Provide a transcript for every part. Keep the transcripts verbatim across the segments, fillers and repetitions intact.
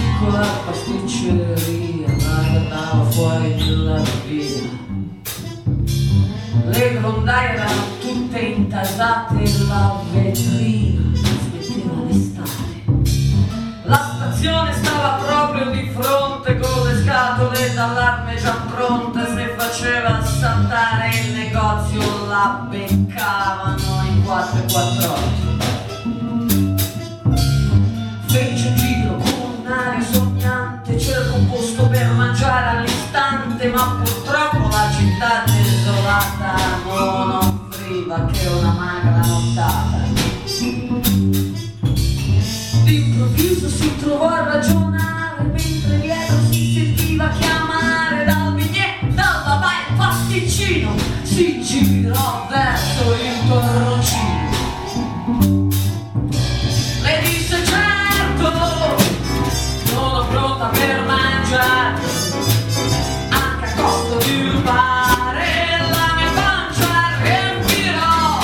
piccola pasticceria, la guardavo fuori dalla via. Le grondaie erano tutte intasate e la vetrina aspettava l'estate. La stazione stava proprio di fronte con le scatole d'allarme già pronte. Se faceva saltare il negozio la beccavano in quattro e quattr'otto. Fece un giro con un'aria sognante, cerco un posto per mangiare all'istante, ma purtroppo la città desolata non offriva che una magra nottata. D'improvviso si trovò a ragionare, mentre dietro si sentiva chiamare dal biglietto, dalla baia pasticcino, si girò verso il torroncino. Le disse: certo, sono pronta per mangiare, anche a costo di rubare la mia pancia riempirò.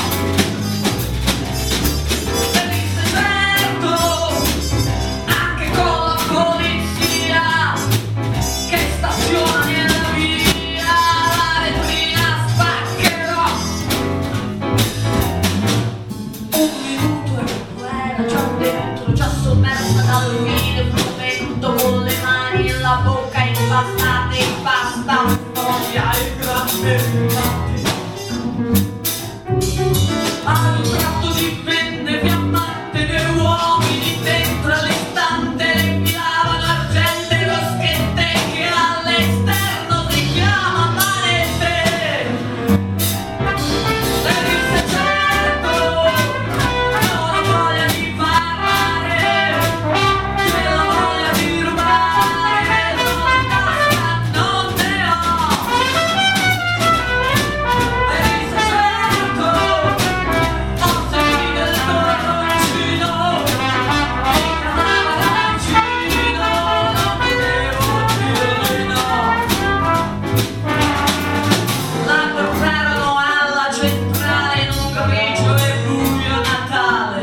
Le disse: certo, anche con la polizia che staziona nella via, la vetrina spaccherò. Un minuto e poi era già dentro, già sommersa dal vino frumento, con le mani e la bocca impastate in pasta, un foglia e grande rimate. Ad un tratto dipende fiammante dei uomini dentro all'istante, le infilavano argente roschette che all'esterno si chiama manette. Le disse: certo, non ho voglia di parlare, quella voglia di rubare non basta, non ne ho. Le disse: certo, ho sentito il torroncino, mi chiamava da vicino, non potevo dire di no. La portarono alla centrale in un grigio e buio Natale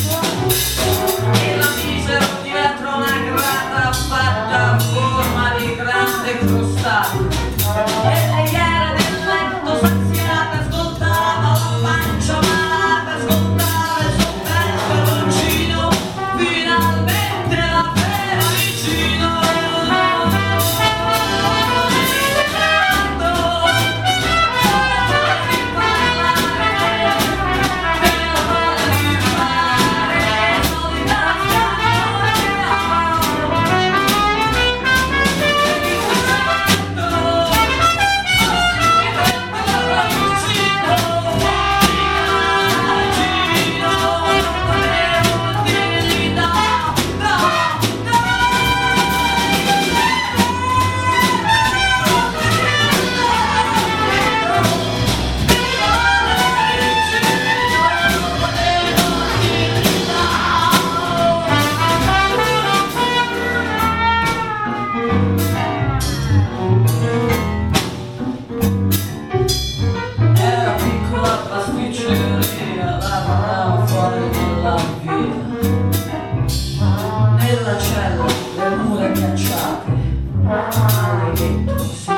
e la misero dietro una grata fatta a forma di grande crostata. E lei era nel letto saziata, ascoltava la pancia malata, ascoltava il suo bel torroncino, finalmente l'aveva vicino. Era piccola pasticceria, lavorava fuori dalla via. Nella cella le mura cacciate, maledetto